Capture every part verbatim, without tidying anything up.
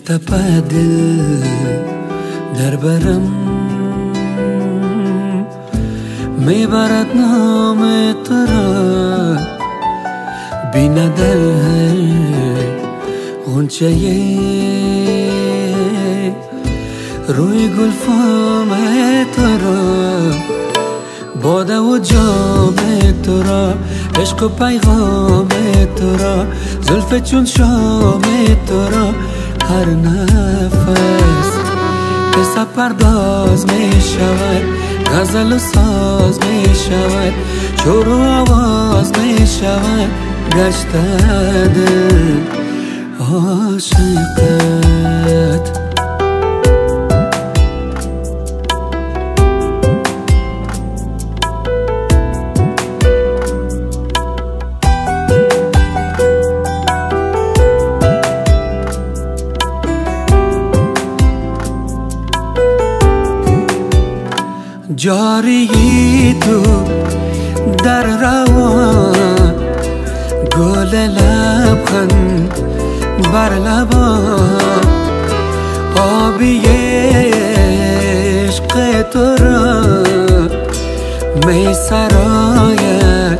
میتپد دل در برم، میبرد نام تو را بینه در هر غنچه روی گلفام تو را، باده و جام تو را، عشق و پیغام تو را، زلف چون شام تو را، هر نفس قصه پرداز می شود، غزل و ساز می شود، شور و آواز می شود، گشته دل عاشقت. جاری تو در روان، گل لبخند بر لبان، آبی عشق تو را می سراید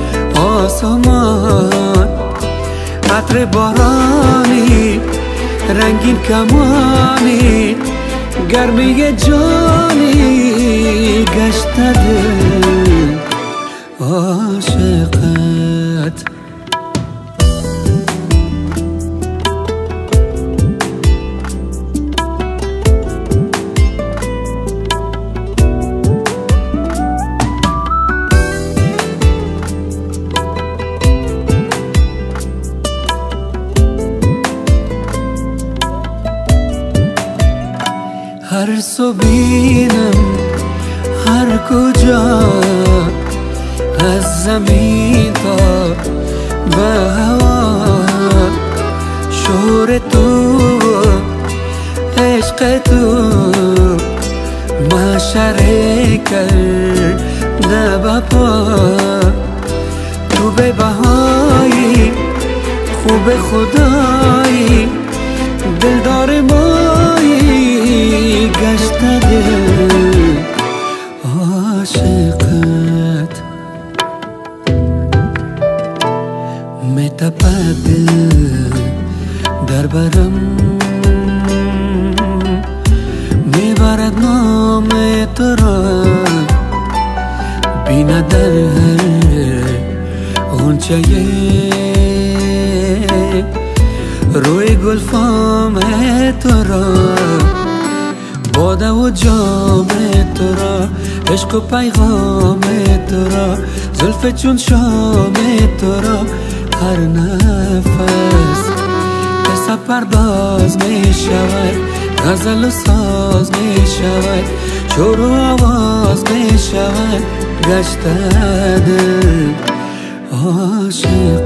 آسمان، عطر بارانی رنگین کمانی، گرمی جانی گشته دل عاشقت. هر سو بینم هر کجا، از زمین تا به هوا، شور تو عشق تو معشره کرده بپا، تو به بهایی خوب خدایی، دلدار مایی گشته دل عاشقت. میتپد دل در برم، میبرد نام تو را بینه در هر غنچه روی گلفام تو را، باده و جام تو را، عشق و پیغام تو را، زلف چون شام تو را، هر نفس قصه پرداز می شود، غزل و ساز می شود، شور و آواز می شود، گشته دل عاشق.